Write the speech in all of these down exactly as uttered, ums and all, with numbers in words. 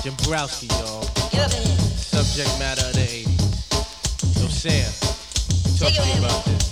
Jimbrowski, y'all. Subject matter of the eighties. So Sam, talk to me about this.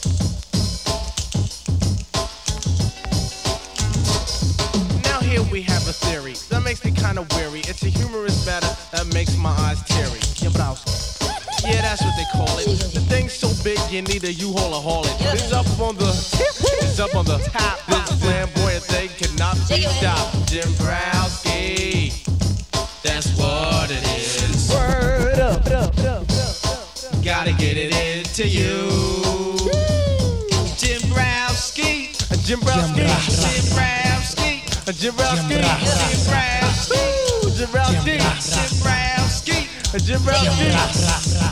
Now here we have a theory that makes me kind of weary. It's a humorous matter that makes my eyes teary. Jimbrowski. Yeah, that's what they call it. The thing's so big you need a U-Haul or haul it. It's up on the, it's up on the top. This flamboyant thing cannot be stopped. Jimbrowski, that's what it is. Word up, up, up, up, up. Gotta get it into you. Jimbrowski, Jimbrowski, Jimbrowski, Jimbrowski, Jimbrowski, Jimbrowski, Jimbrowski, Jimbrowski.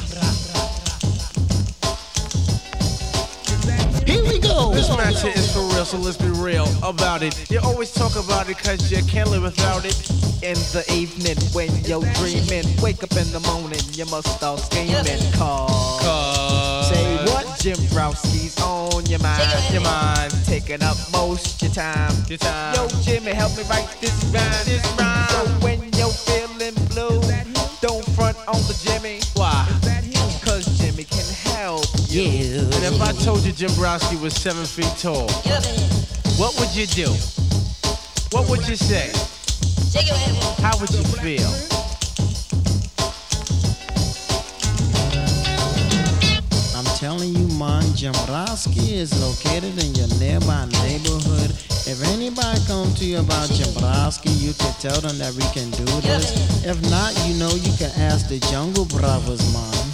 Here we go. This match is for real, so let's be real about it. You always talk about it cause you can't live without it. In the evening when you're dreaming, wake up in the morning, you must start scheming. Cause, Cause say what? Jimbrowski's on your mind. your mind, Taking up most your time. your time. Yo, Jimmy, help me write this rhyme. This rhyme. So when you're feeling blue, don't front on the Jimmy. Why? Cause Jimmy can help you. And if I told you Jimbrowski was seven feet tall, what would you do? What would you say? How would you feel? I'm telling you, man, Jimbrowski is located in your nearby neighborhood. If anybody comes to you about Jimbrowski, you can tell them that we can do this. If not, you know you can ask the Jungle Brothers, man.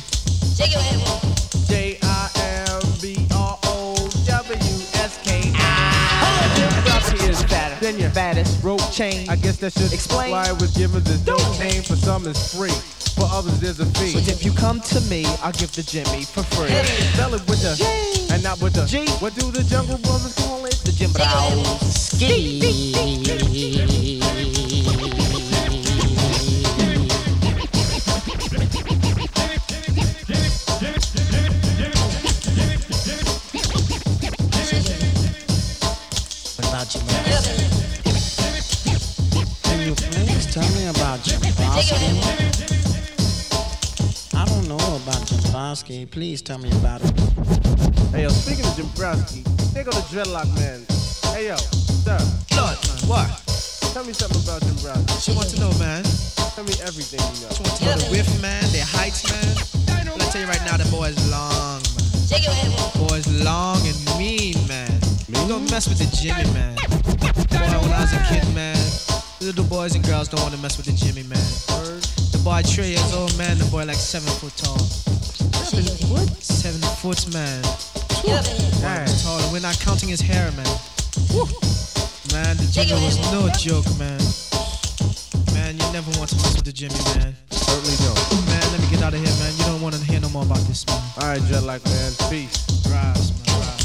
J I M B R O W S K I. Jimbrowski is fatter than your fattest rope chain. I guess that should Explain. why it was given this dope name. For some it's free, for others there's a fee. But if you come to me, I'll give the Jimmy for free. Spell it with the G. and not with the G. What do the Jungle Brothers call it? The Jimbrowski. About Jimbrowski. Can you please tell me about Jimbrowski? I don't know about Jimbrowski. Please tell me about it. Hey yo, speaking of Jimbrowski, they go to Dreadlock Man. Hey yo, sir, Lord, man, what? tell me something about Jimbrowski. She want to know, man. Tell me everything you know. She want to know the width, man, their heights, man. Well, I tell you right now, the boy's long, man. Boy's long and mean, man. You don't mess with the Jimmy, man. Boy, when I was a kid, man, little boys and girls don't want to mess with the Jimmy, man. The boy Trey years old, man. The boy like seven foot tall. Seven foot? Seven foot, man. Dang. He's tall. And we're not counting his hair, man. Man, the Jimmy was no joke, man. Man, you never want to mess with the Jimmy, man. Certainly don't. Man, let me get out of here, man. You don't want to hear no more about this, man. All right, Dreadlock Man, peace. Rise, man, rise.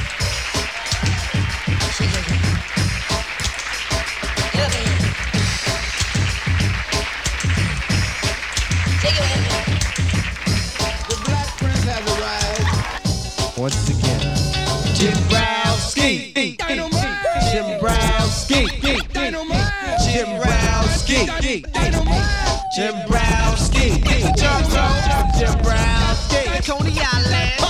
The Black Prince has arrived. Once again, Jimbrowski, Jimbrowski, Jimbrowski, Jimbrowski, Jimbrowski, Jimbrowski, Coney Island.